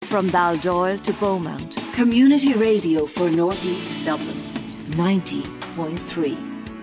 From Baldoyle to Beaumont. Community radio for North East Dublin. 90.3.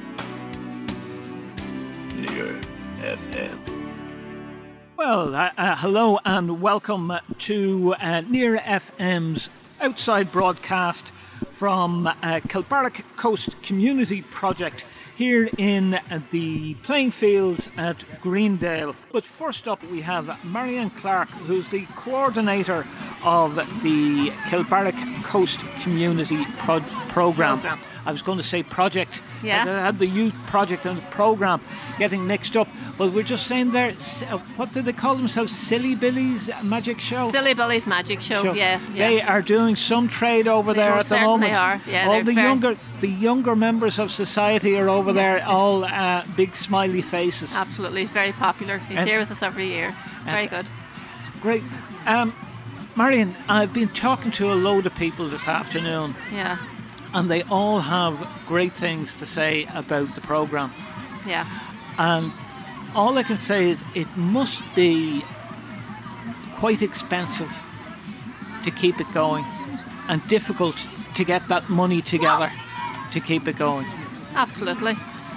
Near FM. Well, hello and welcome to Near FM's outside broadcast from Kilbarrack Coast Community Project here in the playing fields at Greendale. But first up we have Marianne Clark, who's the coordinator of the Kilbarrack Coast Community Programme. I was going to say project. Yeah. I had the youth project and the programme getting mixed up. But we're just saying there, what do they call themselves? Silly Billy's Magic Show? Silly Billy's Magic Show, yeah. They are doing some trade over there at the moment. They are, yeah. All the younger members of society are over there, all big smiley faces. Absolutely, he's very popular. He's here with us every year. It's very good. Great. Marion, I've been talking to a load of people this afternoon. Yeah. And they all have great things to say about the programme. Yeah. And all I can say is it must be quite expensive to keep it going and difficult to get that money together to keep it going. Absolutely.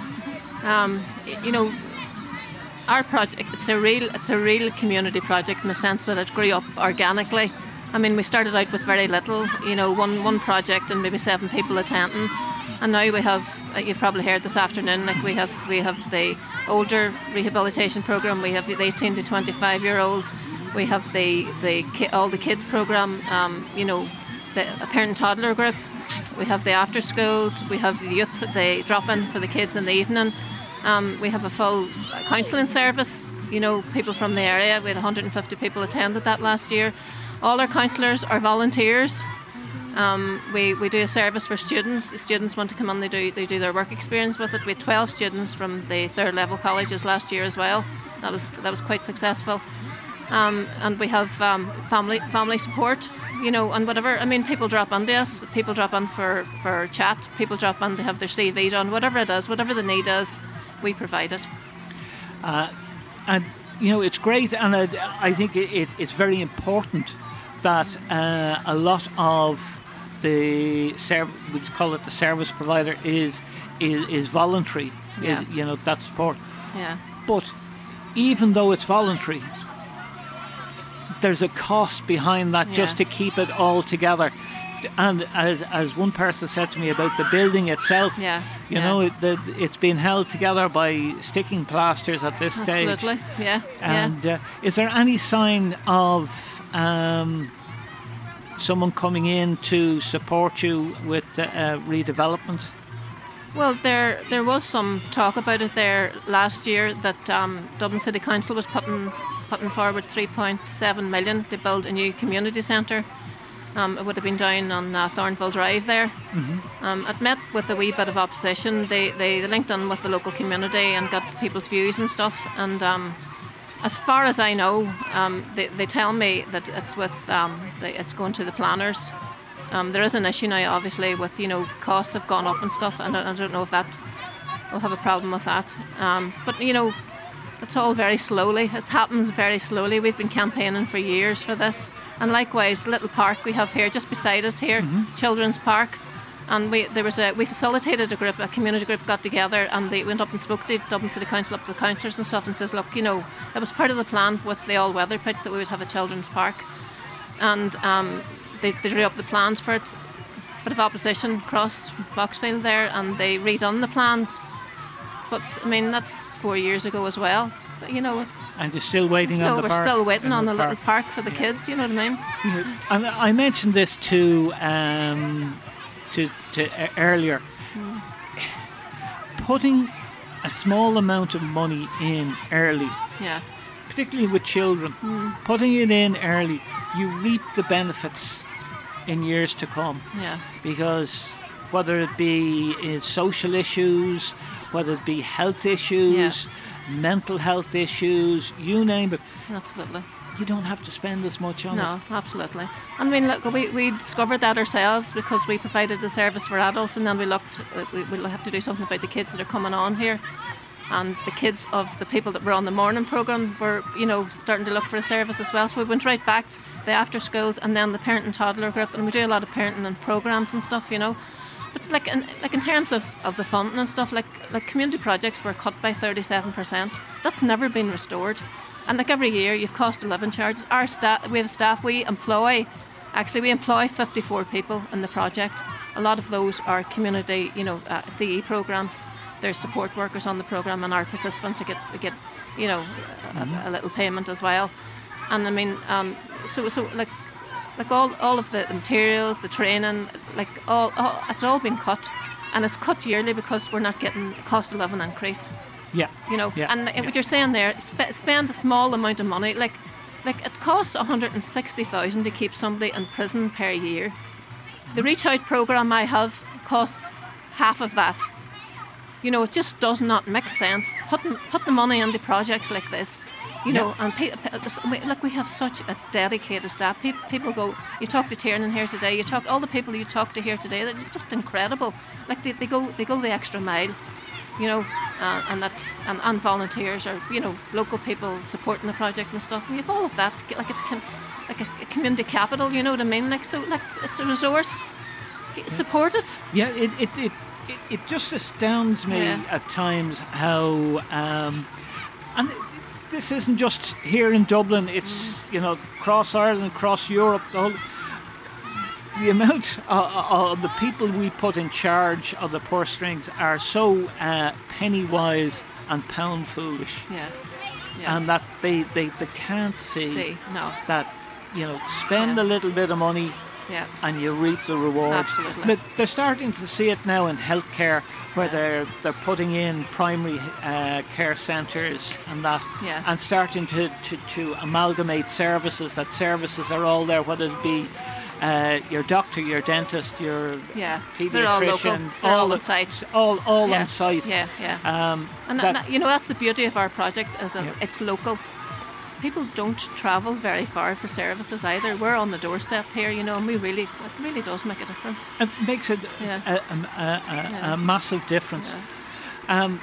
Our project, it's a real community project in the sense that it grew up organically. I mean, we started out with very little, one project and maybe 7 people attending. And now we have, you've probably heard this afternoon, we have the older rehabilitation programme, we have the 18 to 25 year olds, we have all the kids programme, the parent and toddler group, we have the after schools, we have the drop-in for the kids in the evening, we have a full counselling service, people from the area. We had 150 people attended that last year. All our counsellors are volunteers. We do a service for students. The students want to come on, they do their work experience with it. We had 12 students from the third level colleges last year as well. That was quite successful. And we have family support, and whatever. I mean, people drop onto us. People drop on for chat. People drop on to have their CV done. Whatever it is, whatever the need is, we provide it. And it's great, and I think it's very important that a lot of we call it the service provider is voluntary. Yeah. That support. Yeah. But even though it's voluntary, there's a cost behind that just to keep it all together. And as one person said to me about the building itself, it's been held together by sticking plasters at this stage. Absolutely, yeah. And is there any sign of someone coming in to support you with redevelopment? Well, there was some talk about it there last year that Dublin City Council was putting forward 3.7 million to build a new community centre. It would have been down on Thornville Drive there. Mm-hmm. It met with a wee bit of opposition. They linked in with the local community and got people's views and stuff. And as far as I know, they tell me that it's with it's going to the planners. There is an issue now, obviously, with costs have gone up and stuff, and I don't know if that will have a problem with that. But it's all very slowly. It happens very slowly. We've been campaigning for years for this. And likewise, little park we have here, just beside us here, Children's Park. And we facilitated a community group got together, and they went up and spoke to Dublin City Council, up to the councillors and stuff, and says, look, it was part of the plan with the all-weather pitch that we would have a children's park. And they drew up the plans for it. Bit of opposition across Foxfield there, and they redone the plans. But I mean, that's 4 years ago as well. It's and you're still waiting on the park. We're still waiting on the little park for the kids. You know what I mean? And I mentioned this to earlier. Putting a small amount of money in early, particularly with children, putting it in early, you reap the benefits in years to come. Yeah. Because whether it be social issues, whether it be health issues, mental health issues, you name it. Absolutely. You don't have to spend as much on it. No, absolutely. I mean, look, we discovered that ourselves because we provided a service for adults, and then we looked, we'll have to do something about the kids that are coming on here. and the kids of the people that were on the morning programme were, starting to look for a service as well. So we went right back to the after schools and then the parent and toddler group, and we do a lot of parenting and programmes and stuff, But like in terms of the funding and stuff, like community projects were cut by 37%. That's never been restored. And like every year, you've cost of living charges. We have staff. We employ 54 people in the project. A lot of those are community, CE programs. There's support workers on the program, and our participants get a little payment as well. And I mean, so all of the materials, the training, it's all been cut, and it's cut yearly because we're not getting cost of living increase. Yeah. What you're saying there, spend a small amount of money. Like it costs 160,000 to keep somebody in prison per year. The Reach Out programme I have costs half of that. It just does not make sense. Put the money into projects like this. And we have such a dedicated staff. People go. You talk to Tiernan here today. All the people you talk to here today. They're just incredible. Like they go the extra mile. And volunteers or local people supporting the project and stuff. And you have all of that. Like it's like a community capital. You know what I mean? It's a resource. Support it. Yeah. It just astounds me at times how and. This isn't just here in Dublin, it's, across Ireland, across Europe, the amount of the people we put in charge of the purse strings are so penny wise and pound foolish. Yeah. And that they can't see that, spend a little bit of money and you reap the rewards. Absolutely. But they're starting to see it now in healthcare, where they're putting in primary care centres and that, and starting to amalgamate services. That services are all there, whether it be your doctor, your dentist, your paediatrician, they're all local. They're all on site. All on site. That's the beauty of our project, is that it's local. People don't travel very far for services either. We're on the doorstep here, and it really does make a difference. It makes a massive difference. Yeah.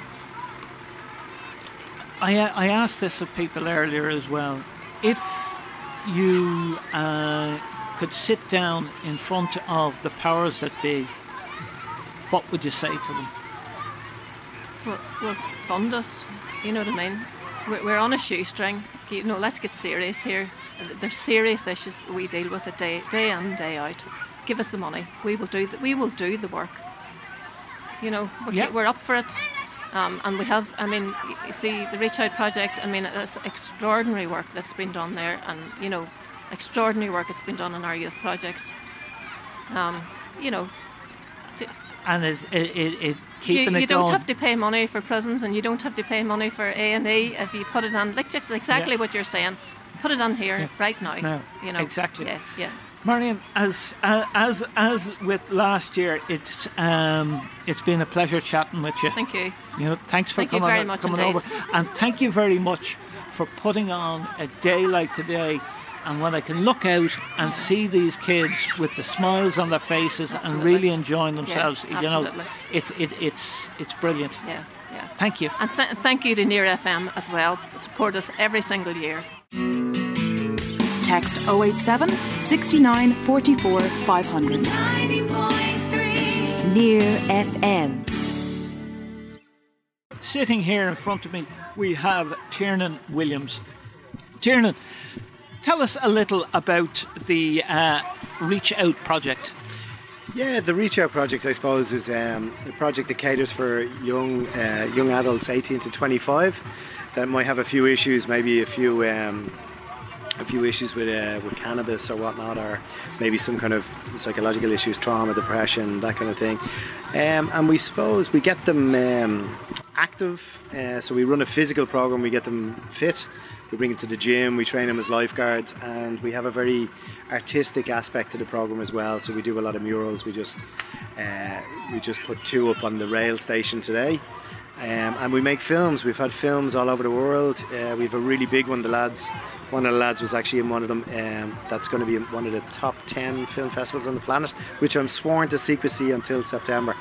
I asked this of people earlier as well. If you could sit down in front of the powers that be, what would you say to them? Well, fund us. You know what I mean? We're on a shoestring. Let's get serious here. There's serious issues that we deal with day in, day out. Give us the money. We will do the work. We're up for it. And we have, you see, the Reach Out project, it's extraordinary work that's been done there, and, extraordinary work that's been done in our youth projects. And it keeping it you don't going. have to pay money for prisons, and you don't have to pay money for A&E if you put it on. It's exactly what you're saying. Put it on here right now. Exactly. Yeah. Marion, as with last year, it's been a pleasure chatting with you. Thank you. Thanks for coming over, and thank you very much for putting on a day like today. And when I can look out and see these kids with the smiles on their faces and really enjoying themselves, it's brilliant. Yeah. Thank you. And thank you to Near FM as well, that support us every single year. Text 087 69 44 500. 90.3 Near FM. Sitting here in front of me, we have Tiernan Williams. Tiernan, tell us a little about the Reach Out project. Yeah, the Reach Out project, I suppose, is a project that caters for young adults 18 to 25 that might have a few issues, maybe a few issues with cannabis or whatnot, or maybe some kind of psychological issues, trauma, depression, that kind of thing. And we suppose we get them active. So we run a physical program, we get them fit. We bring them to the gym, we train them as lifeguards, and we have a very artistic aspect to the program as well. So we do a lot of murals. We just put 2 up on the rail station today, and we make films. We've had films all over the world. We have a really big one. One of the lads was actually in one of them. That's going to be one of the top 10 film festivals on the planet, which I'm sworn to secrecy until September.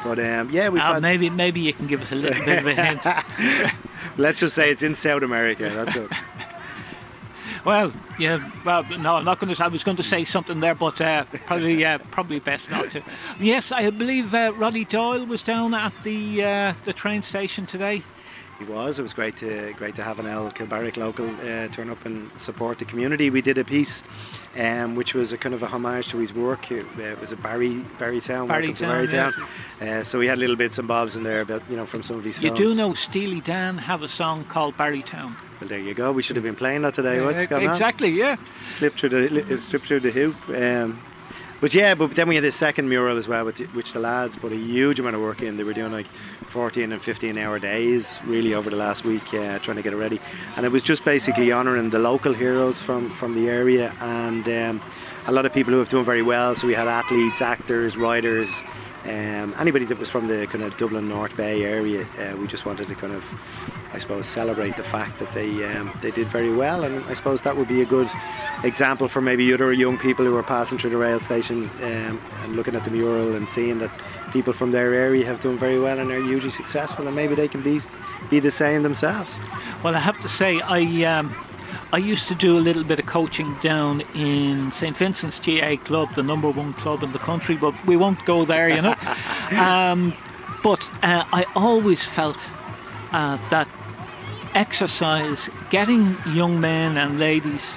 But we've had... maybe you can give us a little bit of a hint. Let's just say it's in South America. That's it. Well, yeah. Well, no, I'm not going to. I was going to say something there, but probably best not to. Yes, I believe Roddy Doyle was down at the train station today. He was. It was great to have an El Kilbarrack local turn up and support the community. We did a piece, which was a kind of a homage to his work. It was a Barrytown. Welcome to Barrytown. Yes. So we had little bits and bobs in there about from some of his films. You do know Steely Dan have a song called Barrytown. Well, there you go. We should have been playing that today. What's going on? Exactly. Yeah. Slip through the hoop. But then we had a second mural as well, which the lads put a huge amount of work in. They were doing like 14 and 15 hour days really over the last week trying to get it ready. And it was just basically honouring the local heroes from the area and a lot of people who have done very well. So we had athletes, actors, writers, anybody that was from the kind of Dublin North Bay area. We just wanted to kind of, I suppose, celebrate the fact that they did very well, and I suppose that would be a good example for maybe other young people who are passing through the rail station and looking at the mural and seeing that people from their area have done very well and are hugely successful, and maybe they can be the same themselves. Well, I have to say, I used to do a little bit of coaching down in St. Vincent's GA Club, the number one club in the country, but we won't go there, But I always felt that exercise, getting young men and ladies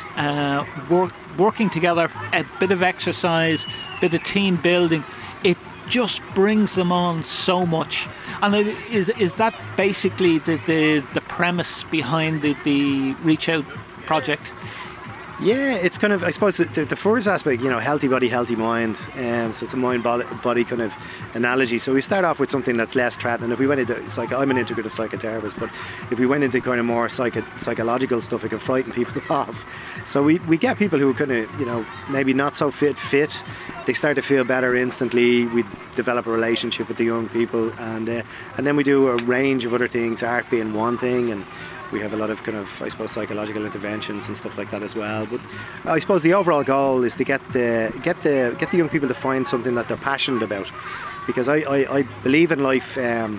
working together, a bit of exercise, a bit of team building, it just brings them on so much. And is that basically the premise behind the Reach Out project? Yeah, it's kind of, I suppose, the first aspect, healthy body, healthy mind. So it's a mind-body kind of analogy. So we start off with something that's less threatening. If we went into, I'm an integrative psychotherapist, but if we went into kind of more psychological stuff, it can frighten people off. So we get people who are kind of, maybe not so fit. They start to feel better instantly. We develop a relationship with the young people, and then we do a range of other things, art being one thing, and we have a lot of kind of, I suppose, psychological interventions and stuff like that as well. But I suppose the overall goal is to get the young people to find something that they're passionate about, because I believe in life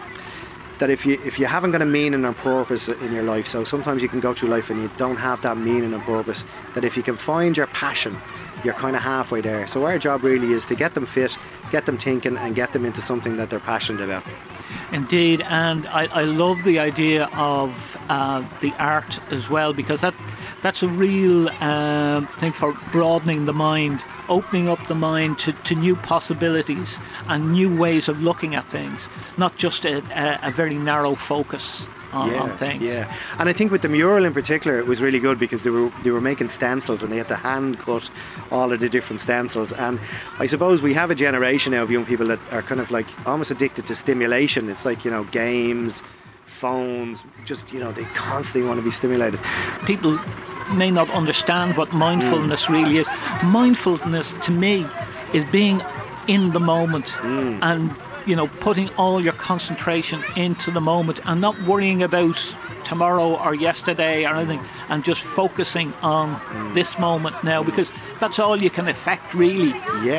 that if you haven't got a meaning or purpose in your life, so sometimes you can go through life and you don't have that meaning and purpose, that if you can find your passion, you're kind of halfway there. So our job really is to get them fit, get them thinking, and get them into something that they're passionate about. Indeed, and I love the idea of the art as well, because that's a real thing for broadening the mind, opening up the mind to new possibilities and new ways of looking at things, not just a very narrow focus on things. Yeah, and I think with the mural in particular, it was really good because they were making stencils and they had to hand cut all of the different stencils. And I suppose we have a generation now of young people that are kind of like almost addicted to stimulation. It's like, games, phones, just, they constantly want to be stimulated. People may not understand what mindfulness really is. Mindfulness to me is being in the moment and putting all your concentration into the moment and not worrying about tomorrow or yesterday or anything, and just focusing on this moment now, because that's all you can affect really,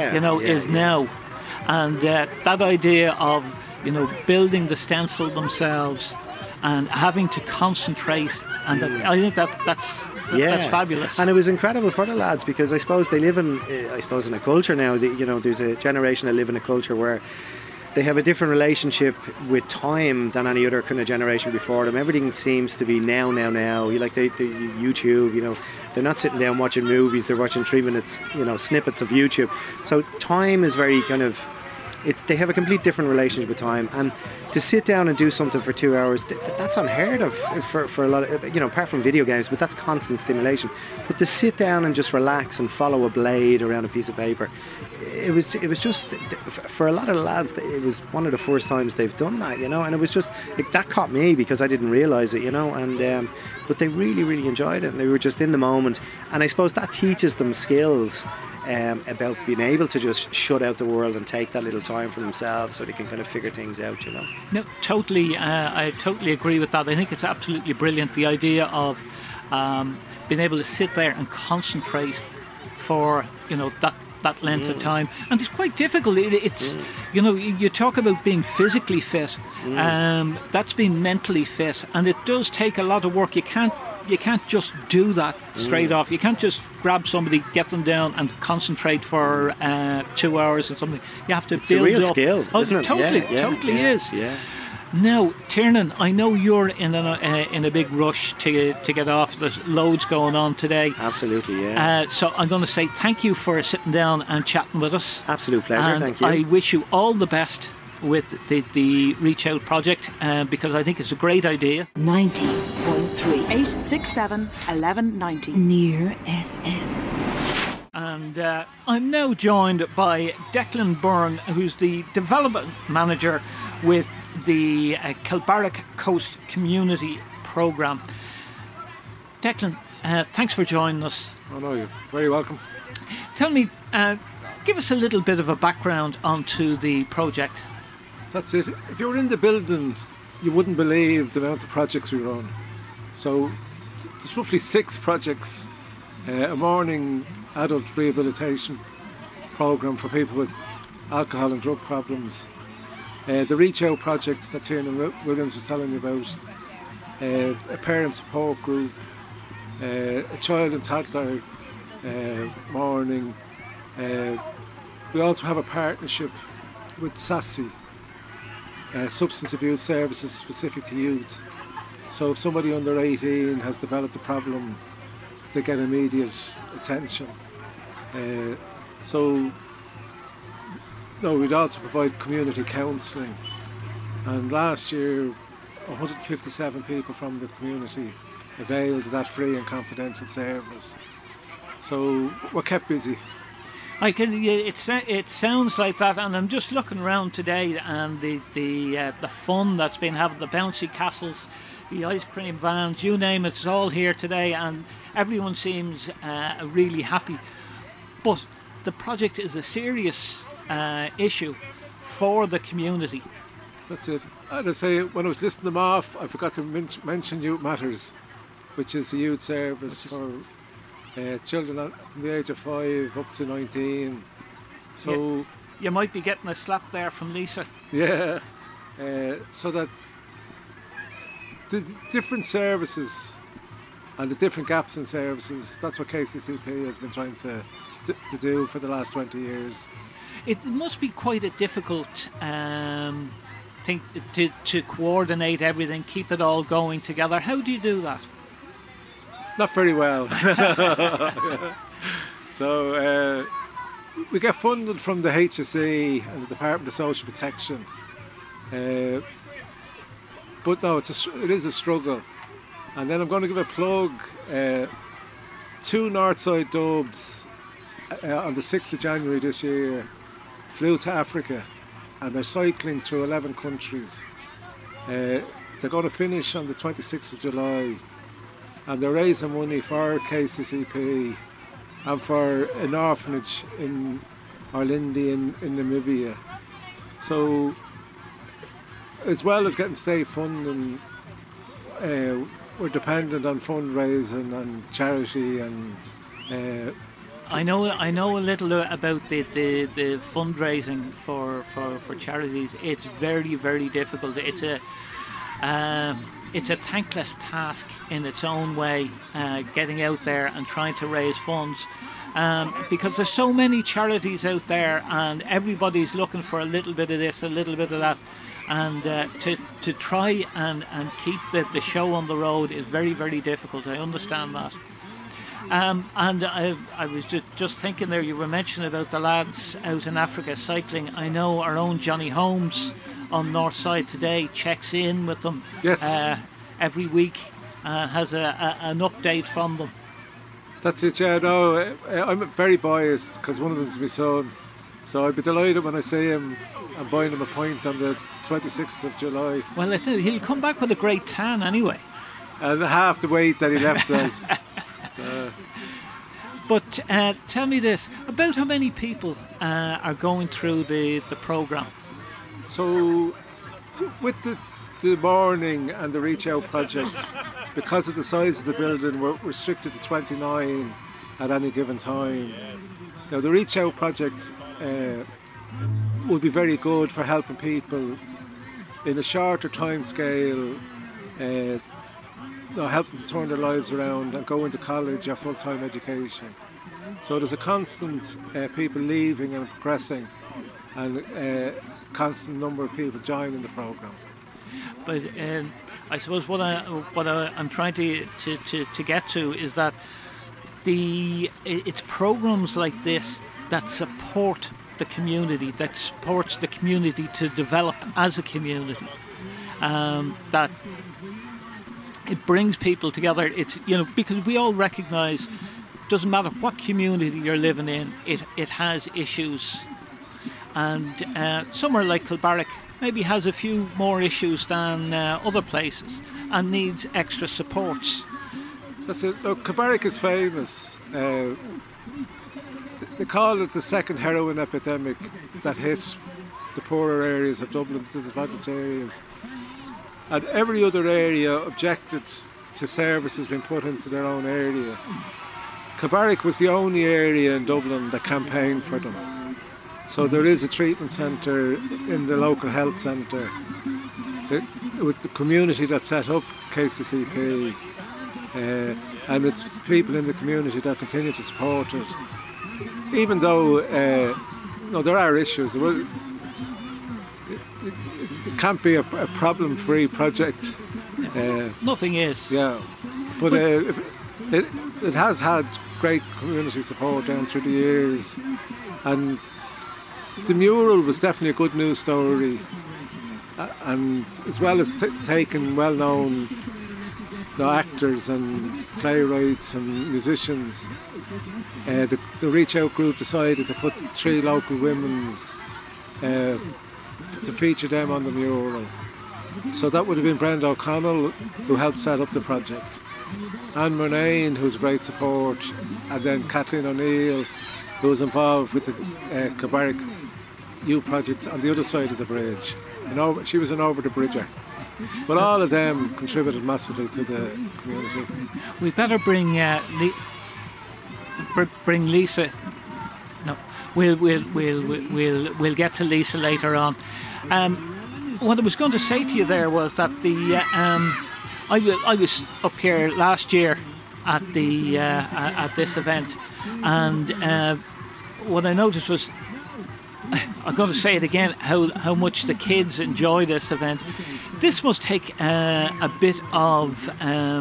now. And that idea of, building the stencil themselves and having to concentrate, and I think that's fabulous. And it was incredible for the lads, because I suppose they live in a culture now, there's a generation that live in a culture where they have a different relationship with time than any other kind of generation before them. Everything seems to be now. Like they YouTube, they're not sitting down watching movies, they're watching 3 minutes, snippets of YouTube. So time is very kind of, they have a complete different relationship with time. And to sit down and do something for 2 hours, that's unheard of for a lot of, apart from video games, but that's constant stimulation. But to sit down and just relax and follow a blade around a piece of paper, it was just, for a lot of the lads, it was one of the first times they've done that, and it was just, that caught me because I didn't realise it, and but they really, really enjoyed it, and they were just in the moment. And I suppose that teaches them skills about being able to just shut out the world and take that little time for themselves so they can kind of figure things out, No, totally. I totally agree with that. I think it's absolutely brilliant, the idea of being able to sit there and concentrate for, that length of time, and it's quite difficult. It's you know, you talk about being physically fit, that's being mentally fit, and it does take a lot of work. You can't just do that straight off. You can't just grab somebody, get them down, and concentrate for 2 hours or something. You have to build up. It's a real skill, isn't it? Totally is. Yeah. Now, Tiernan, I know you're in a big rush to get off. There's loads going on today. Absolutely, yeah. So I'm going to say thank you for sitting down and chatting with us. Absolute pleasure, and thank you. I wish you all the best with the Reach Out project, because I think it's a great idea. 90.3 867 1190. Near FM. And I'm now joined by Declan Byrne, who's the development manager with the Kilbarrack Coast Community Programme. Declan, thanks for joining us. Oh no, you're very welcome. Tell me, give us a little bit of a background onto the project. That's it. If you were in the building, you wouldn't believe the amount of projects we run. So there's roughly 6 projects. A morning adult rehabilitation programme for people with alcohol and drug problems. The Reach Out project that Tiernan Williams was telling me about. A parent support group. A child and toddler morning. We also have a partnership with SASSI, Substance Abuse Services specific to youth. So if somebody under 18 has developed a problem, they get immediate attention. We'd also provide community counselling. And last year, 157 people from the community availed that free and confidential service. So we're kept busy. It sounds like that, and I'm just looking around today, and the fun that's been having, the bouncy castles, the ice cream vans, you name it, it's all here today, and everyone seems really happy. But the project is a serious issue for the community. That's it. I'd say when I was listing them off, I forgot to mention Youth Matters, which is a youth service for children from the age of 5 up to 19. So you might be getting a slap there from Lisa. Yeah. So that the different services and the different gaps in services, that's what KCCP has been trying to do for the last 20 years. It must be quite a difficult thing to coordinate everything, keep it all going together. How do you do that? Not very well. So we get funded from the HSE and the Department of Social Protection. But no, it is a struggle. And then I'm going to give a plug. 2 Northside Dubs on the 6th of January this year flew to Africa, and they're cycling through 11 countries. They're going to finish on the 26th of July, and they're raising money for KCCP and for an orphanage in Orlindi in Namibia. So, as well as getting state funding, we're dependent on fundraising and charity and. I know a little about the fundraising for charities. It's very, very difficult. It's a thankless task in its own way, getting out there and trying to raise funds, because there's so many charities out there, and everybody's looking for a little bit of this, a little bit of that, and to try and keep the show on the road is very, very difficult. I understand that. And I was just thinking there, you were mentioning about the lads out in Africa cycling. I know our own Johnny Holmes on Northside today checks in with them. Yes. Every week, has an update from them. That's it, yeah. No, I'm very biased because one of them's my son. So I'd be delighted when I see him and buying him a pint on the 26th of July. Well, he'll come back with a great tan anyway. And half the weight that he left us. But tell me this, about how many people are going through the programme? So with the morning and the Reach Out project, because of the size of the building, we're restricted to 29 at any given time. Now, the Reach Out project would be very good for helping people in a shorter time scale, helping to turn their lives around and go into college or full-time education. So there's a constant people leaving and progressing, and a constant number of people joining the programme. But I suppose what I'm trying to get to is that it's programs like this that support the community, that supports the community to develop as a community. That it brings people together. It's because we all recognise, doesn't matter what community you're living in, it has issues, and somewhere like Kilbarrack maybe has a few more issues than other places and needs extra supports. That's it. Look, Kilbarrack is famous. They call it the second heroin epidemic that hit the poorer areas of Dublin, the disadvantaged areas. And every other area objected to services being put into their own area. Kilbarrack was the only area in Dublin that campaigned for them. So there is a treatment centre in the local health centre. It was the community that set up KCCP, and it's people in the community that continue to support it. Even though there are issues, it can't be a problem-free project. Nothing is. Yeah, but it has had great community support down through the years, and the mural was definitely a good news story, and as well as taking well-known actors and playwrights and musicians, the Reach Out group decided to put 3 local women's to feature them on the mural. So that would have been Brenda O'Connell, who helped set up the project, Anne Murnane, who's great support, and then Kathleen O'Neill, who was involved with the Kilbarrack Youth Project on the other side of the bridge. She was an over-the-bridger. But all of them contributed massively to the community. We better bring Lisa. No, we'll get to Lisa later on. What I was going to say to you there was that I was up here last year at this event, and what I noticed was, I'm going to say it again, how much the kids enjoy this event. This must take a bit of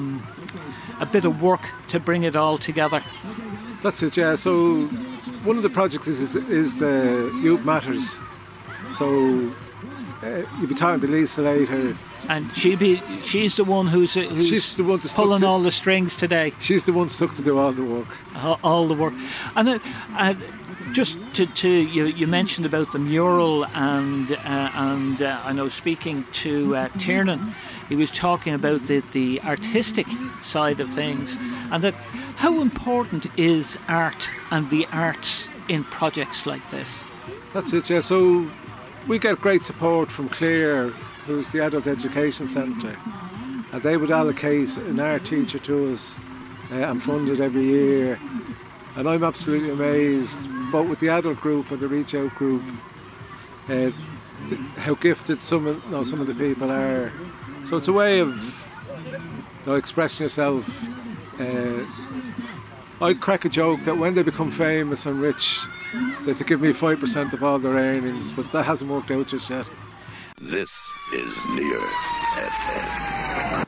work to bring it all together. That's it, yeah. So one of the projects is the Youth Matters. So you'll be talking to Lisa later. And she's the one who's she's the one pulling all the strings today. She's the one stuck to do all the work. All the work. And just to you mentioned about the mural, and I know, speaking to Tiernan, he was talking about the artistic side of things, and that how important is art and the arts in projects like this. That's it, yeah. So we get great support from Clare, who's the Adult Education Centre, and they would allocate an art teacher to us and fund it every year. And I'm absolutely amazed, both with the adult group and the Reach Out group, how gifted some of the people are. So it's a way of expressing yourself. I crack a joke that when they become famous and rich, they have to give me 5% of all their earnings, but that hasn't worked out just yet. This is Near FM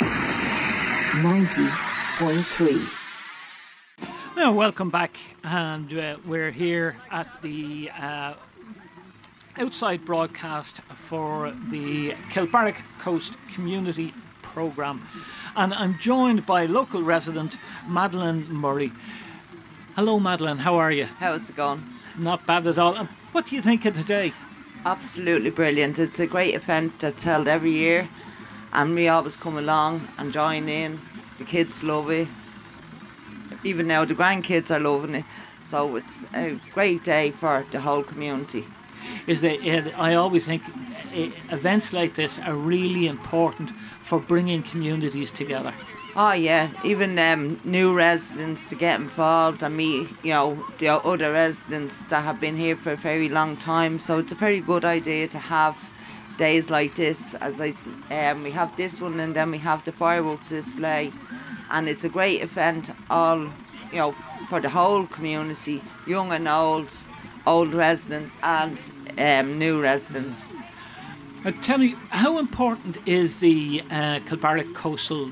90.3. Now, welcome back, and we're here at the outside broadcast for the Kilbarrack Coast Community Programme, and I'm joined by local resident Madeleine Murray. Hello, Madeleine, how are you? How's it going? Not bad at all. What do you think of today? Absolutely brilliant. It's a great event that's held every year, and we always come along and join in. The kids love it. Even now the grandkids are loving it. So it's a great day for the whole community. I always think events like this are really important for bringing communities together. Oh yeah, even new residents to get involved and meet, the other residents that have been here for a very long time. So it's a very good idea to have days like this. As we have this one, and then we have the fireworks display, and it's a great event. All for the whole community, young and old residents and new residents. Tell me, how important is the Kilbarrack Coastal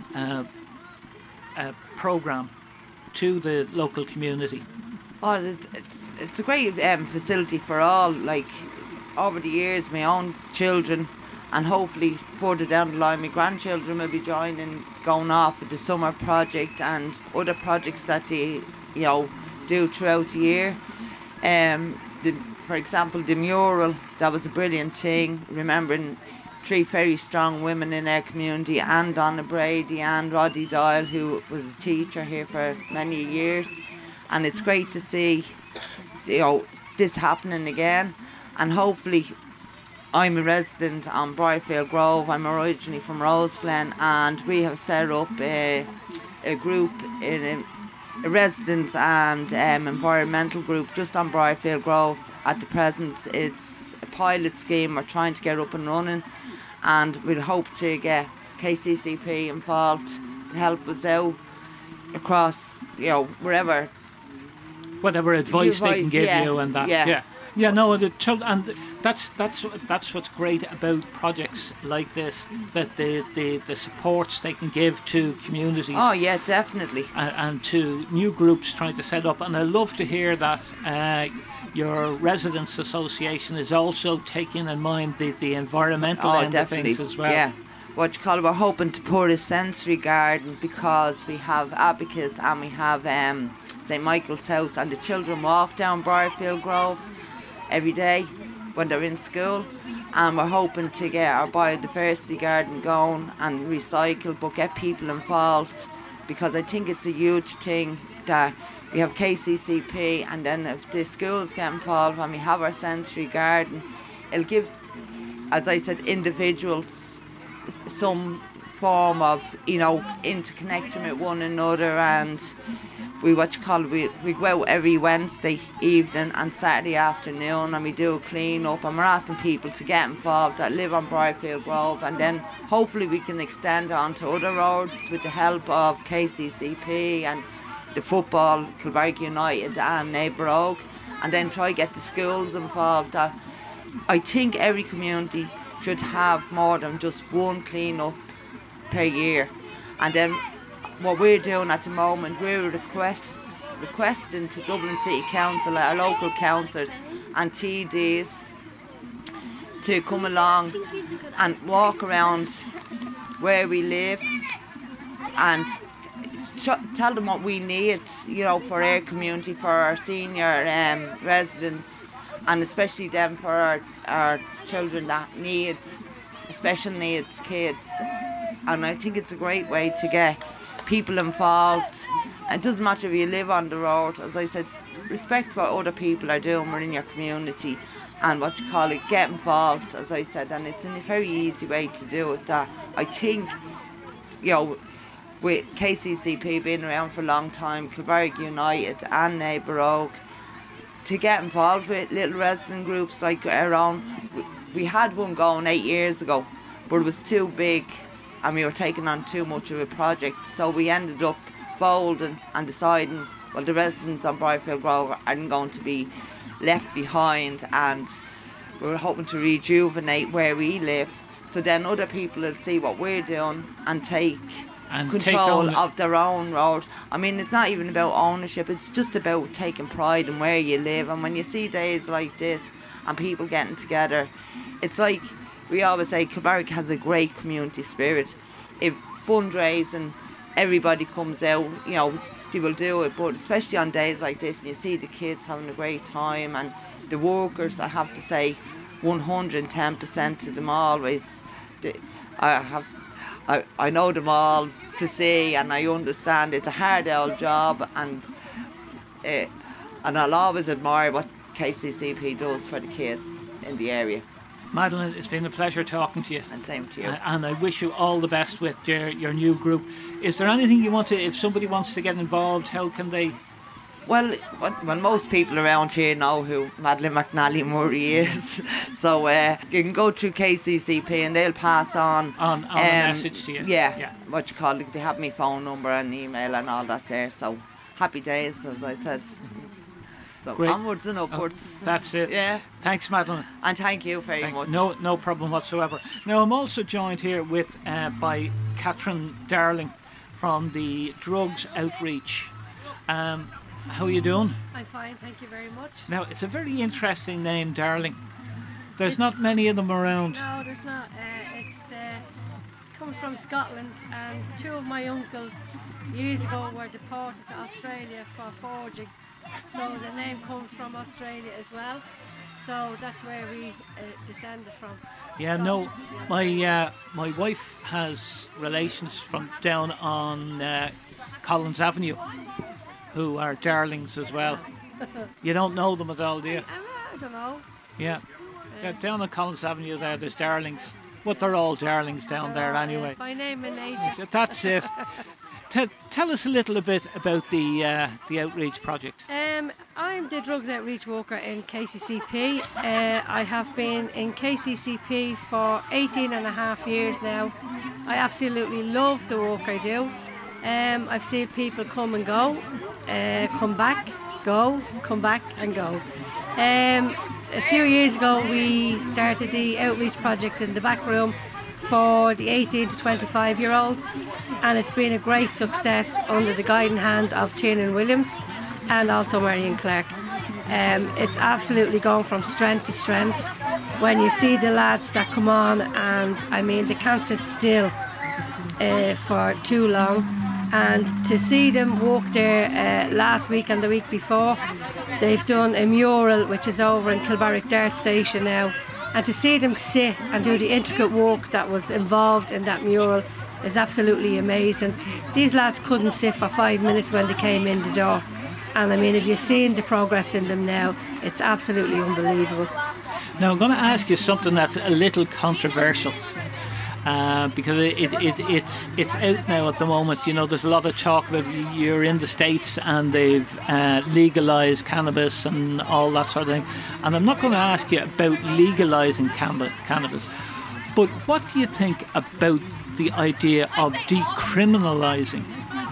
programme to the local community? Oh, it's a great facility for all. Like, over the years, my own children, and hopefully further down the line, my grandchildren will be going off with the summer project and other projects that they, do throughout the year. For example, the mural, that was a brilliant thing, remembering 3 very strong women in our community, and Donna Brady and Roddy Doyle, who was a teacher here for many years. And it's great to see, this happening again. And hopefully, I'm a resident on Briarfield Grove. I'm originally from Roseglen, and we have set up a group, a residents and environmental group just on Briarfield Grove. At the present, it's a pilot scheme we're trying to get up and running, and we'll hope to get KCCP involved to help us out across, wherever. Whatever advice they can give you, and that. Yeah. No, and that's what's great about projects like this, that the supports they can give to communities. Oh yeah, definitely. And to new groups trying to set up. And I love to hear that your Residents Association is also taking in mind the environmental end of things as well. Yeah. We're hoping to put a sensory garden, because we have advocates and we have St Michael's House, and the children walk down Briarfield Grove every day when they're in school, and we're hoping to get our biodiversity garden going and recycle, but get people involved, because I think it's a huge thing that we have KCCP, and then if the schools get involved and we have our sensory garden, it'll give, as I said, individuals some form of, interconnecting with one another. And we go out every Wednesday evening and Saturday afternoon, and we do a clean up, and we're asking people to get involved that live on Briarfield Grove, and then hopefully we can extend on to other roads with the help of KCCP and the football, Kilbarrack United and Neighbour Oak, and then try to get the schools involved. I think every community should have more than just one clean up per year. And then what we're doing at the moment, we're requesting to Dublin City Council, our local councillors and TDs, to come along and walk around where we live and tell them what we need, for our community, for our senior residents, and especially them for our children that need special needs kids. And I think it's a great way to get people involved. It doesn't matter if you live on the road. As I said, respect what other people are doing within your community, and get involved, as I said. And it's a very easy way to do it. That I think, with KCCP being around for a long time, Kilbarrack United and Neighbour Oak, to get involved with little resident groups like our own. We had one going 8 years ago, but it was too big and we were taking on too much of a project, so we ended up folding and deciding, well, the residents on Briarfield Grove aren't going to be left behind, and we're hoping to rejuvenate where we live, so then other people will see what we're doing and take control of their own road. I mean, it's not even about ownership, it's just about taking pride in where you live. And when you see days like this and people getting together, it's like we always say, Kilbarrack has a great community spirit. If fundraising, everybody comes out, they will do it, but especially on days like this, and you see the kids having a great time, and the workers, I have to say 110% to them always. I know them all to see, and I understand it's a hard old job, and I'll always admire what KCCP does for the kids in the area. Madeline, it's been a pleasure talking to you. And same to you. And I wish you all the best with your new group. Is there anything you want to, if somebody wants to get involved, how can they? Well, most people around here know who Madeline McNally Murray is. So you can go through KCCP and they'll pass on a message to you. Yeah, what you call it. They have my phone number and email and all that there. So happy days, as I said. So great. Onwards and upwards. That's it. Yeah. Thanks, Madeline. And thank you very much. No problem whatsoever. Now, I'm also joined here with by Catherine Darling from the Drugs Outreach. How are you doing? I'm fine, thank you very much. Now, it's a very interesting name, Darling. There's not many of them around. No, there's not. It comes from Scotland, and two of my uncles years ago were deported to Australia for foraging. So the name comes from Australia as well. So that's where we descended from. Yeah, Scots. no, my wife has relations from down on Collins Avenue who are Darlings as well. You don't know them at all, do you? I don't know. Yeah, down on Collins Avenue there's Darlings. But they're all Darlings down there anyway. By name and age. That's it. Tell us a little bit about the outreach project. I'm the drugs outreach worker in KCCP. I have been in KCCP for 18 and a half years now. I absolutely love the work I do. I've seen people come and go, come back, go, come back and go. A few years ago we started the outreach project in the back room for the 18 to 25 year olds, and it's been a great success under the guiding hand of Tiernan Williams and also Marion Clark. It's absolutely gone from strength to strength. When you see the lads that come on, and I mean they can't sit still for too long, and to see them walk there last week and the week before, they've done a mural which is over in Kilbarrack Dart Station now, and to see them sit and do the intricate work that was involved in that mural is absolutely amazing. These lads couldn't sit for 5 minutes when they came in the door, and I mean if you've seen the progress in them now, it's absolutely unbelievable. Now I'm going to ask you something that's a little controversial. Because it's out now at the moment. You know, there's a lot of talk about you're in the States and they've legalised cannabis and all that sort of thing. And I'm not going to ask you about legalising cannabis, but what do you think about the idea of decriminalising?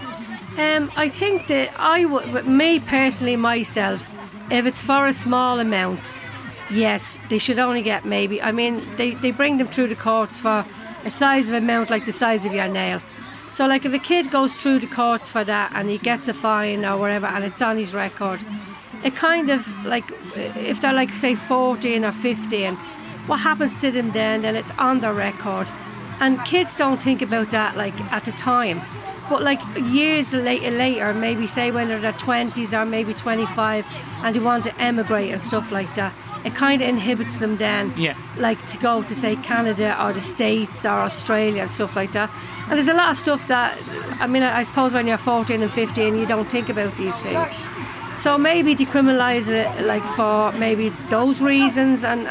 I think that me personally, myself, if it's for a small amount, yes, they should only get maybe. I mean, they bring them through the courts for a size of amount like the size of your nail. So like if a kid goes through the courts for that and he gets a fine or whatever and it's on his record, it kind of like, if they're like say 14 or 15, what happens to them then it's on their record. And kids don't think about that like at the time. But like years later, maybe say when they're in their 20s or maybe 25 and they want to emigrate and stuff like that, it kind of inhibits them then, like to go to say Canada or the States or Australia and stuff like that. And there's a lot of stuff that, I mean, I suppose when you're 14 and 15 you don't think about these things. So maybe decriminalise it like for maybe those reasons and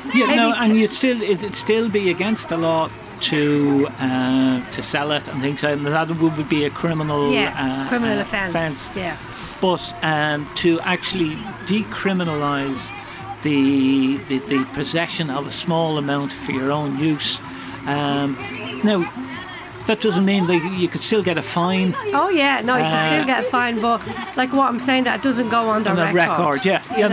it'd still be against the law to sell it and things like that. That would be a criminal offence. Yeah. But to actually decriminalise the possession of a small amount for your own use. Now, that doesn't mean that you could still get a fine. Oh yeah, no, you can still get a fine, but like what I'm saying, that doesn't go on the record.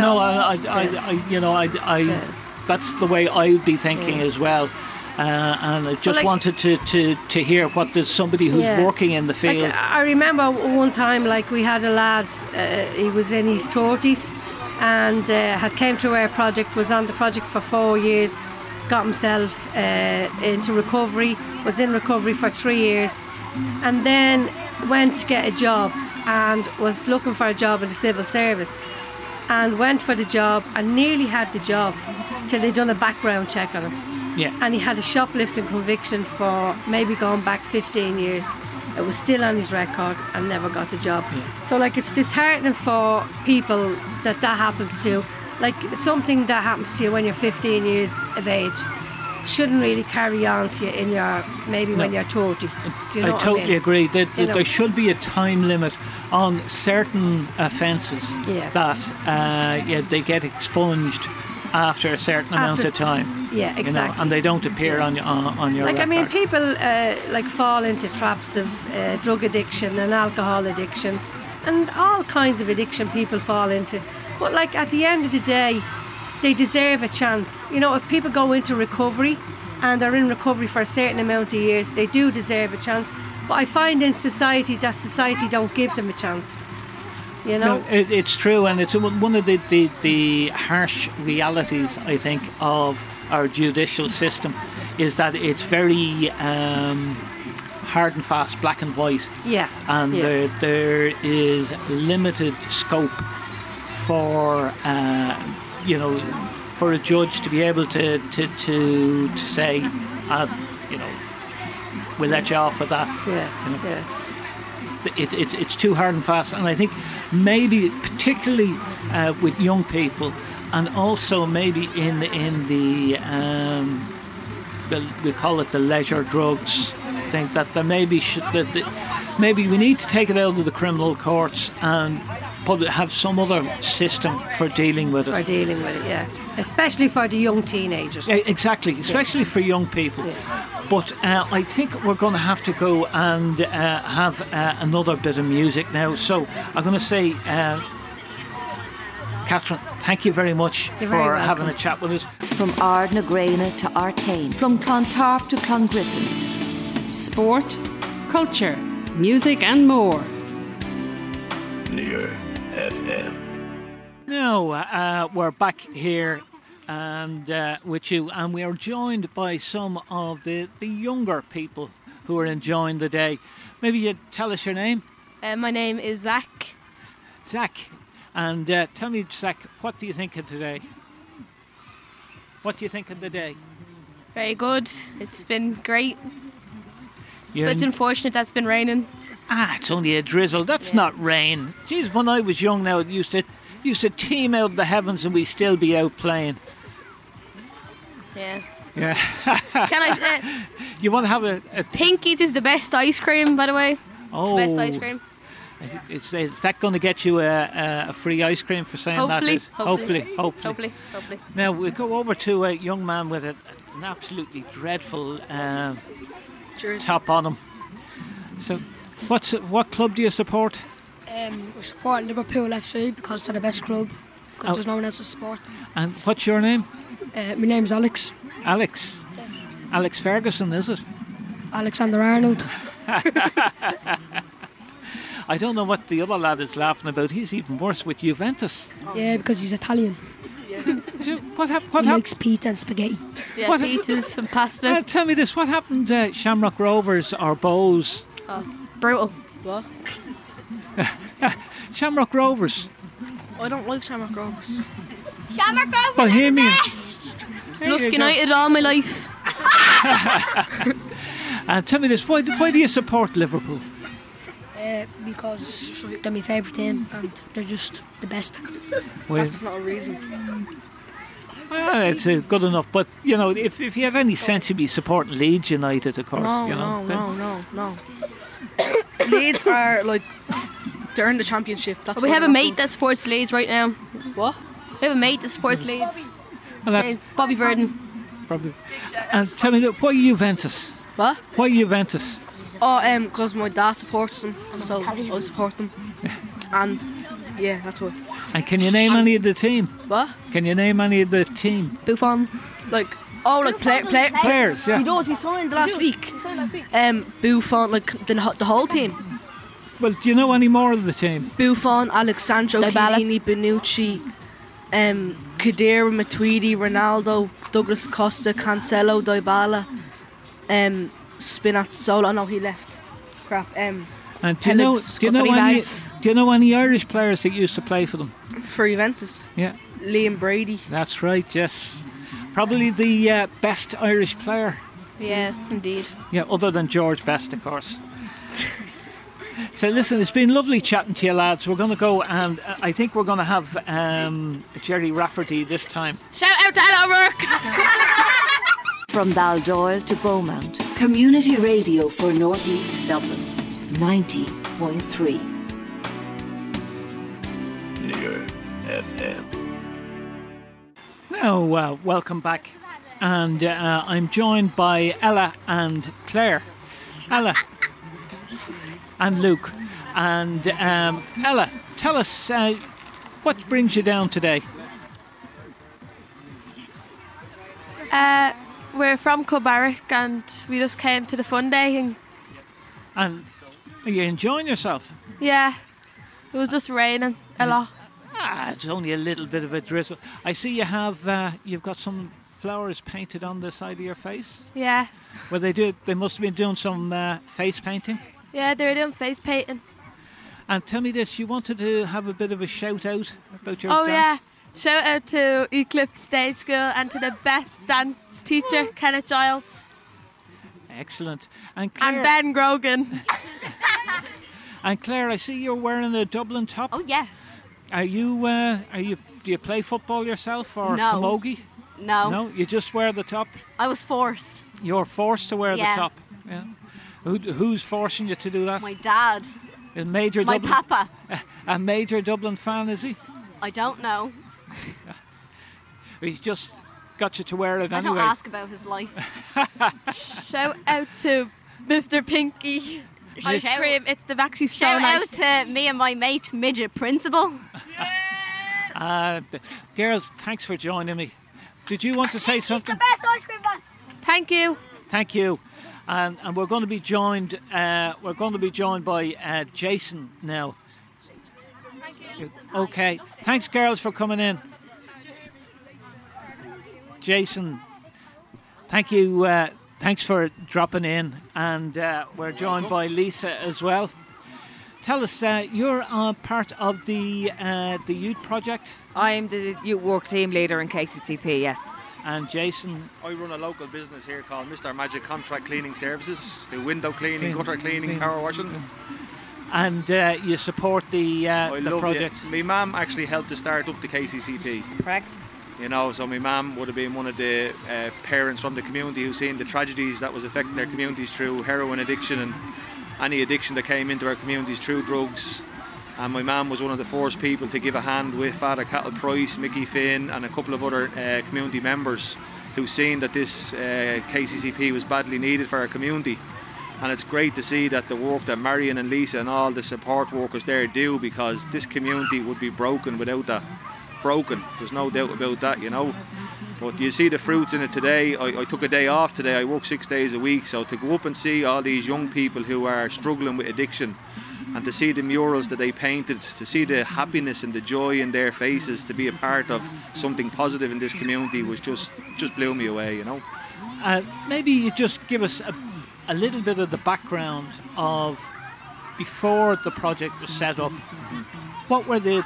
That's the way I would be thinking as well. And I just wanted to hear what there's somebody who's working in the field. Like, I remember one time, like we had a lad, he was in his 30s. And had came to our project, was on the project for 4 years, got himself into recovery, was in recovery for 3 years, and then went to get a job and was looking for a job in the civil service, and went for the job and nearly had the job till they'd done a background check on him. Yeah. And he had a shoplifting conviction for maybe going back 15 years. It was still on his record and never got the job. Yeah. So like it's disheartening for people that happens to, like something that happens to you when you're 15 years of age shouldn't really carry on to you in your when you're 30. Do you know I totally agree. There should be a time limit on certain offences that they get expunged after a certain amount of time. Yeah, exactly. You know, and they don't appear on your like, I mean, record. people like fall into traps of drug addiction and alcohol addiction and all kinds of addiction people fall into. But like at the end of the day, they deserve a chance. You know, if people go into recovery and are in recovery for a certain amount of years, they do deserve a chance. But I find in society that society don't give them a chance. You know? No, it's true, and it's one of the harsh realities, I think, of our judicial system is that it's very hard and fast, black and white. Yeah. And there is limited scope for for a judge to be able to say, we'll let you off with that. Yeah. It's too hard and fast, and I think maybe particularly with young people, and also maybe in the we call it the leisure drugs. I think that there maybe maybe we need to take it out of the criminal courts and have some other system for dealing with it. For dealing with it, yeah. Especially for the young teenagers. Exactly, especially for young people. Yeah. But I think we're going to have to go and have another bit of music now. So I'm going to say, Catherine, thank you very much for having a chat with us. From Ardnagrana to Artane, from Clontarf to Clongriffin. Sport, culture, music and more. Near FM. Now we're back here and with you, and we are joined by some of the younger people who are enjoying the day. Maybe you'd tell us your name? My name is Zach. Zach, and tell me, Zach, what do you think of today? What do you think of the day? Very good. It's been great. But it's unfortunate that it's been raining. It's only a drizzle. That's not rain. Jeez, when I was young now, it used to teem out the heavens and we still be out playing. Yeah. Yeah. Can I... you want to have a... Pinky's is the best ice cream, by the way. Oh. It's the best ice cream. Is that going to get you a free ice cream for saying Hopefully. that? Hopefully. Now, we'll go over to a young man with an absolutely dreadful top on him. So, what club do you support? We support Liverpool FC because they're the best club. Because there's no one else to support. And what's your name? My name's Alex. Alex? Yeah. Alex Ferguson, is it? Alexander Arnold. I don't know what the other lad is laughing about. He's even worse with Juventus. Yeah, because he's Italian. Yeah. So what he likes pizza and spaghetti. Yeah, pizzas and pasta. Tell me this, what happened to Shamrock Rovers or Bows? Oh, brutal. What? Shamrock Rovers. I don't like Shamrock Rovers. Shamrock Rovers Bohemians. Lusk United all my life. And tell me this, why do you support Liverpool? Because they're my favourite team and they're just the best. Well, that's not a reason. Well, it's good enough, but you know, if you have any sense, you'd be supporting Leeds United, of course. No. Leeds are like they're in the championship. That's we have a mate that supports Leeds right now. What? We have a mate that supports Leeds. Well, that's Bobby Verdon. Probably. And tell me, why Juventus? What? Why Juventus? Oh, because my dad supports them, so I support them. And yeah, that's why. And can you name any of the team? What? Can you name any of the team? Buffon, players. Yeah. He does. He signed last week. Buffon, like the whole team. Well, do you know any more of the team? Buffon, Alessandro Chiellini, Bonucci, Khedira, Matuidi, Ronaldo, Douglas Costa, Cancelo, Dybala, Spinazzola. No, he left. Crap. And do you know any Irish players that used to play for them? For Juventus. Yeah. Liam Brady. That's right. Yes. Probably the best Irish player. Yeah, indeed. Yeah, other than George Best, of course. So listen, it's been lovely chatting to you, lads. We're going to go, and I think we're going to have Jerry Rafferty this time. Shout out to Ella O'Rourke! From Baldoyle to Beaumont. Community radio for Northeast Dublin. 90.3. Near FM. Now, welcome back. And I'm joined by Ella and Claire. Ella and Luke. And Ella, tell us what brings you down today? We're from Kilbarrack and we just came to the fun day. And are you enjoying yourself? Yeah, it was just raining a lot. It's only a little bit of a drizzle. I see you have you've got some flowers painted on the side of your face. Yeah. Well, they must have been doing some face painting. Yeah, they were doing face painting. And tell me this, you wanted to have a bit of a shout out about your dance? Yeah. Shout out to Eclipse Stage School and to the best dance teacher, Kenneth Giles. Excellent. And Claire, and Ben Grogan. And Claire, I see you're wearing a Dublin top. Oh yes. Do you play football yourself or no. camogie? No. No, you just wear the top? I was forced. You're forced to wear the top? Yeah. Who's forcing you to do that? My dad. A major My Dublin, papa. A major Dublin fan, is he? I don't know. He's just got you to wear it I anyway. Don't ask about his life. Shout out to Mr. Pinky. Ice cream, it's actually so nice. Shout out to me and my mate's midget principal. Girls, thanks for joining me. Did you want to say something? He's the best ice cream man. Thank you. Thank you. And we're going to be joined. By Jason now. Okay. Thanks, girls, for coming in. Jason, thank you. Thanks for dropping in, and we're joined by Lisa as well. Tell us, you're part of the youth project. I'm the youth work team leader in KCCP. Yes. And Jason? I run a local business here called Mr. Magic Contract Cleaning Services. Do window cleaning, gutter cleaning, power washing. And you support the project? My mum actually helped to start up the KCCP. Correct. You know, so my mum would have been one of the parents from the community who's seen the tragedies that was affecting their communities through heroin addiction and any addiction that came into our communities through drugs. And my mum was one of the first people to give a hand with Father Cattle Price, Mickey Finn and a couple of other community members who've seen that this KCCP was badly needed for our community. And it's great to see that the work that Marion and Lisa and all the support workers there do, because this community would be broken without that. Broken, there's no doubt about that, you know. But you see the fruits in it today. I took a day off today. I work 6 days a week, so to go up and see all these young people who are struggling with addiction and to see the murals that they painted, to see the happiness and the joy in their faces, to be a part of something positive in this community was just blew me away, you know. Maybe you just give us a little bit of the background of before the project was set up. What were the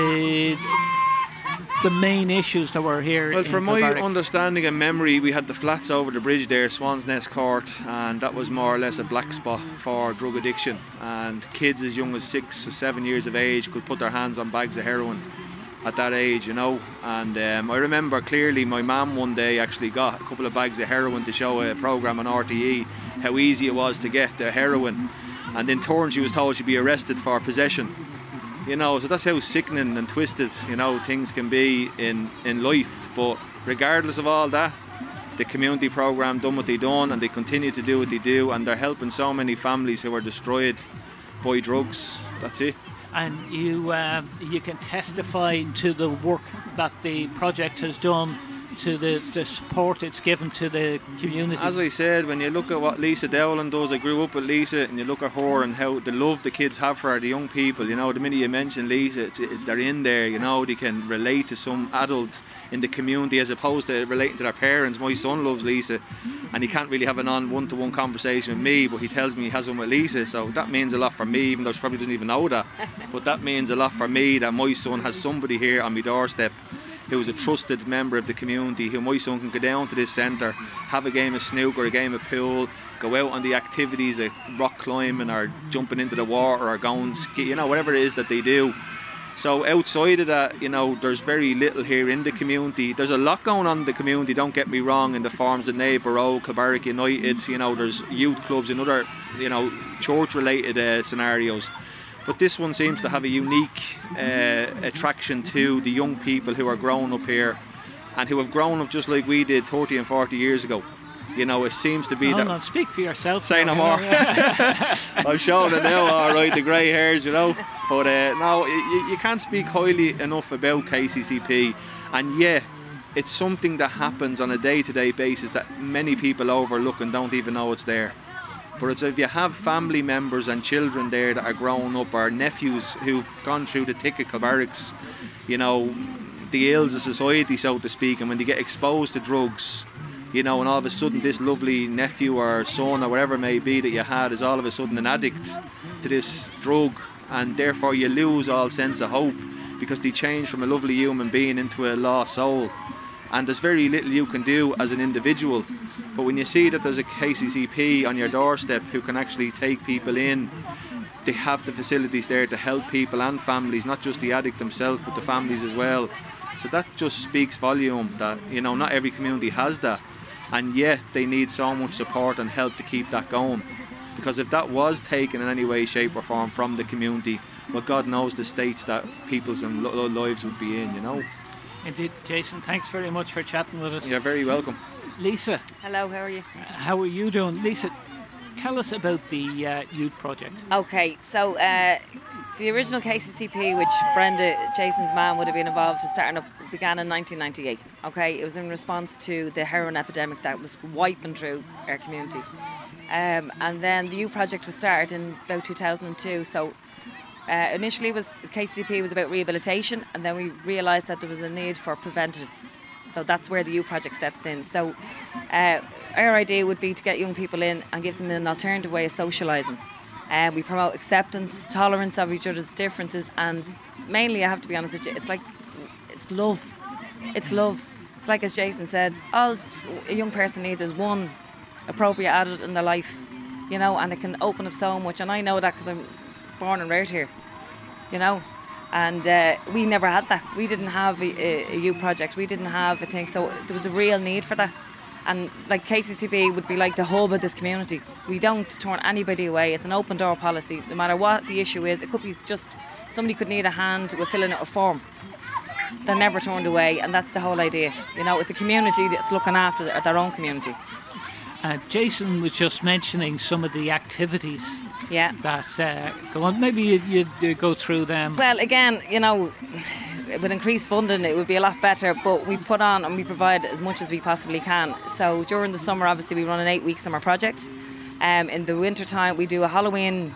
main issues that were here? Well, from my understanding and memory, we had the flats over the bridge there, Swan's Nest Court, and that was more or less a black spot for drug addiction. And kids as young as 6 or 7 years of age could put their hands on bags of heroin at that age, you know. And I remember clearly my mum one day actually got a couple of bags of heroin to show a programme on RTE how easy it was to get the heroin. And in turn she was told she'd be arrested for possession. You know, so that's how sickening and twisted, you know, things can be in life. But regardless of all that, the community programme done what they done, and they continue to do what they do, and they're helping so many families who are destroyed by drugs. That's it. And you can testify to the work that the project has done, to the support it's given to the community. As I said, when you look at what Lisa Dowling does, I grew up with Lisa, and you look at her and how the love the kids have for her, the young people, you know, the minute you mention Lisa, they're in there, you know, they can relate to some adult in the community as opposed to relating to their parents. My son loves Lisa, and he can't really have an one-to-one conversation with me, but he tells me he has one with Lisa, so that means a lot for me, even though she probably doesn't even know that. But that means a lot for me that my son has somebody here on my doorstep who's a trusted member of the community, who my son can go down to this centre, have a game of snooker, a game of pool, go out on the activities like rock climbing or jumping into the water or going ski, you know, whatever it is that they do. So outside of that, you know, there's very little here in the community. There's a lot going on in the community, don't get me wrong, in the forms of Neighbour, Kilbarrack United, you know, there's youth clubs and other, you know, church-related scenarios. But this one seems to have a unique attraction to the young people who are growing up here and who have grown up just like we did 30 and 40 years ago. You know, it seems to be that... Hold on, speak for yourself. Say no more. I'm showing it now, all right, the grey hairs, you know. But no, you can't speak highly enough about KCCP. And yeah, it's something that happens on a day-to-day basis that many people overlook and don't even know it's there. But it's if you have family members and children there that are growing up, or nephews who've gone through the thick of Kilbarracks, you know, the ills of society, so to speak, and when they get exposed to drugs, you know, and all of a sudden this lovely nephew or son or whatever it may be that you had is all of a sudden an addict to this drug, and therefore you lose all sense of hope because they change from a lovely human being into a lost soul. And there's very little you can do as an individual. But when you see that there's a KCCP on your doorstep who can actually take people in, they have the facilities there to help people and families, not just the addict themselves, but the families as well. So that just speaks volume that, you know, not every community has that. And yet they need so much support and help to keep that going. Because if that was taken in any way, shape or form from the community, well, God knows the states that people's lives would be in, you know. Indeed, Jason, thanks very much for chatting with us. You're very welcome. Lisa. Hello, how are you? How are you doing? Lisa, tell us about the youth project. Okay, so the original KCCP, which Brenda, Jason's mum, would have been involved in starting up, began in 1998. Okay, it was in response to the heroin epidemic that was wiping through our community. And then the youth project was started in about 2002. So initially KCCP was about rehabilitation, and then we realised that there was a need for prevention. So that's where the youth project steps in. So our idea would be to get young people in and give them an alternative way of socialising. We promote acceptance, tolerance of each other's differences, and mainly, I have to be honest with you, it's love. It's love. It's like, as Jason said, all a young person needs is one appropriate adult in their life, you know, and it can open up so much. And I know that because I'm born and reared here, you know. And we never had that. We didn't have a youth project. We didn't have a thing. So there was a real need for that. And like KCCP would be like the hub of this community. We don't turn anybody away. It's an open door policy. No matter what the issue is, it could be just somebody could need a hand with filling out a form. They're never turned away, and that's the whole idea. You know, it's a community that's looking after their own community. Jason was just mentioning some of the activities that go on. Maybe you go through them. Well, again, you know, with increased funding it would be a lot better, but we put on and we provide as much as we possibly can. So during the summer, obviously, we run an 8-week summer project. In the winter time, we do a Halloween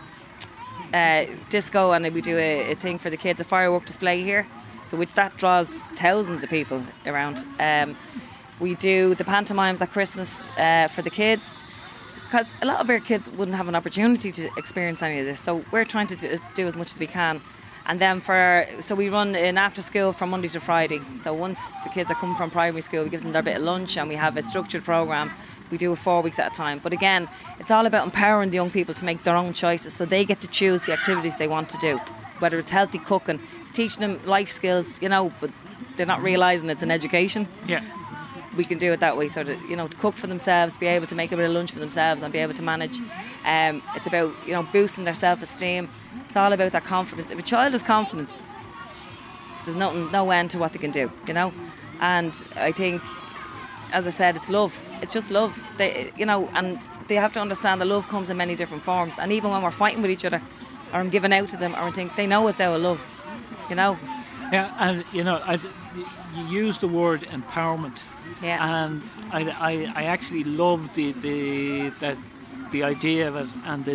disco, and we do a thing for the kids, a firework display here, so which that draws thousands of people around. We do the pantomimes at Christmas for the kids, because a lot of our kids wouldn't have an opportunity to experience any of this, so we're trying to do as much as we can. And then so we run an after school from Monday to Friday. So once the kids are coming from primary school, we give them their bit of lunch, and we have a structured programme. We do it 4 weeks at a time. But again, it's all about empowering the young people to make their own choices, so they get to choose the activities they want to do. Whether it's healthy cooking, it's teaching them life skills, you know, but they're not realising it's an education. Yeah. We can do it that way, so that, you know, to cook for themselves, be able to make a bit of lunch for themselves, and be able to manage. It's about, you know, boosting their self-esteem. It's all about that confidence. If a child is confident, there's no end to what they can do, you know. And I think, as I said, it's love. It's just love. They, you know, and they have to understand that love comes in many different forms. And even when we're fighting with each other, or I'm giving out to them, or I think they know it's our love, you know. Yeah, and you know, you use the word empowerment. Yeah. And I actually love the idea of it, and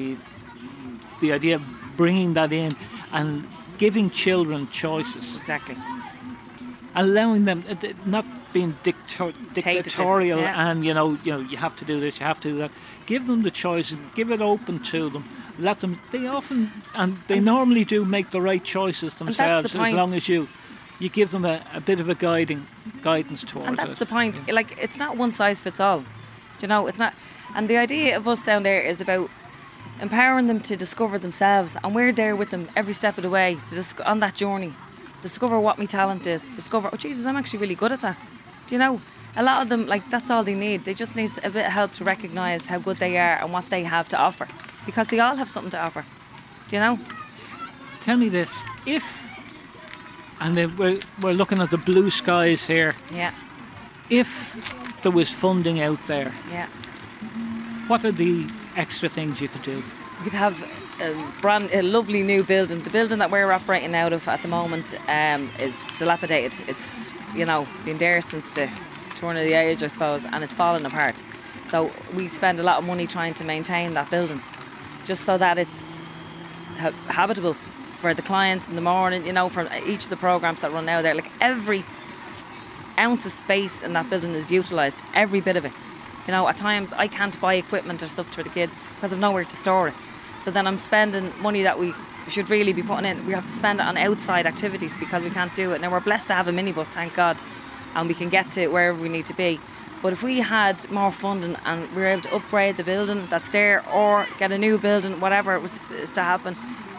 the idea of bringing that in and giving children choices. Exactly. Allowing them, not being dictatorial, and you know you have to do this, you have to do that. Give them the choice, give it open to them. Let them. They normally do make the right choices themselves, as long as you you give them a bit of a guidance towards And that's it. the point. Like, it's not one size fits all. Do you know, it's not. And the idea of us down there is about empowering them to discover themselves, and we're there with them every step of the way on that journey. Discover what my talent is. Discover, oh Jesus, I'm actually really good at that. Do you know? A lot of them, like, that's all they need. They just need a bit of help to recognise how good they are and what they have to offer, because they all have something to offer. Do you know? Tell me this: and then we're looking at the blue skies here. Yeah. If there was funding out there, yeah, what are the extra things you could do? You could have a lovely new building. The building that we're operating out of at the moment is dilapidated. It's, you know, been there since the turn of the age, I suppose, and it's falling apart. So we spend a lot of money trying to maintain that building, just so that it's habitable for the clients in the morning, you know, for each of the programmes that run now there. Like, every ounce of space in that building is utilised, every bit of it. You know, at times I can't buy equipment or stuff for the kids because I've nowhere to store it. So then I'm spending money that we should really be putting in. We have to spend it on outside activities because we can't do it. Now, we're blessed to have a minibus, thank God, and we can get to wherever we need to be. But if we had more funding and we were able to upgrade the building that's there, or get a new building, whatever is to happen,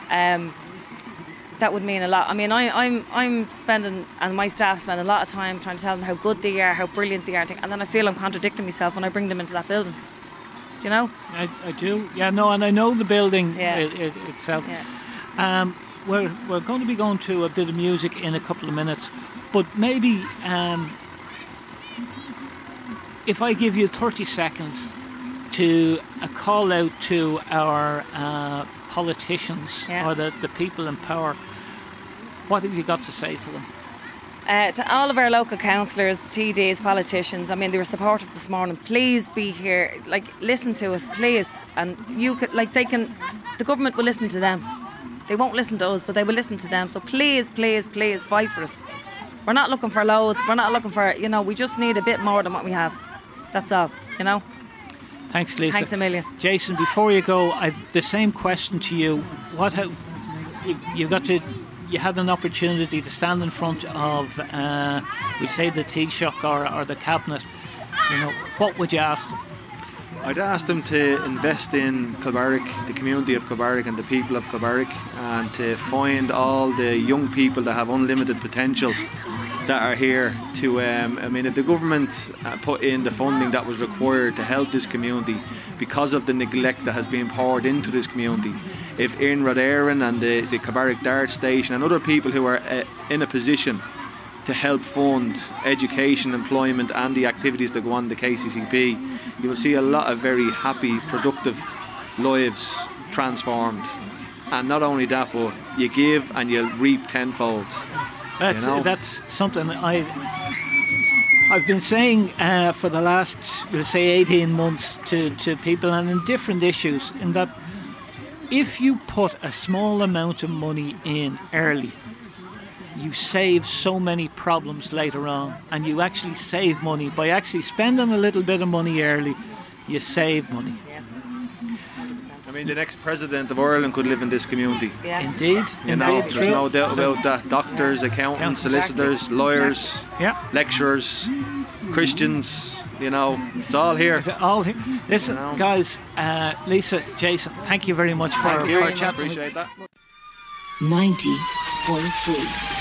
that would mean a lot. I mean, I'm spending, and my staff spend a lot of time trying to tell them how good they are, how brilliant they are, and then I feel I'm contradicting myself when I bring them into that building. Do you know? I do. Yeah, no, and I know the building itself. Yeah. We're going to be going to a bit of music in a couple of minutes, but maybe if I give you 30 seconds to call out to our politicians or the people in power, what have you got to say to them? To all of our local councillors, TDs, politicians, I mean, they were supportive this morning. Please be here, like, listen to us, please. And you could, like, the government will listen to them. They won't listen to us, but they will listen to them. So please, please, please fight for us. We're not looking for loads. We're not looking for, you know, we just need a bit more than what we have. That's all, you know. Thanks, Lisa. Thanks a million. Jason, before you go, I've the same question to you. You had an opportunity to stand in front of, we say, the Taoiseach or the cabinet. You know, what would you ask them? I'd ask them to invest in Kilbarrack, the community of Kilbarrack and the people of Kilbarrack, and to find all the young people that have unlimited potential that are here to, I mean, if the government put in the funding that was required to help this community because of the neglect that has been poured into this community, if Iarnród Éireann and the Kilbarrack Dart Station and other people who are in a position to help fund education, employment and the activities that go on in the KCCP, you will see a lot of very happy, productive lives transformed. And not only that, but you give and you'll reap tenfold. That's something I've been saying for the last, we'll say, 18 months to people, and in different issues, in that if you put a small amount of money in early, you save so many problems later on, and you actually save money by actually spending a little bit of money early. You save money. Yes. I mean, the next president of Ireland could live in this community. Yes. Indeed, you know, there's no doubt about that. Doctors, accountants, solicitors, lawyers, lecturers, Christians. You know, it's all here. Listen, guys, Lisa, Jason, thank you very much for chatting. Appreciate that. 90.3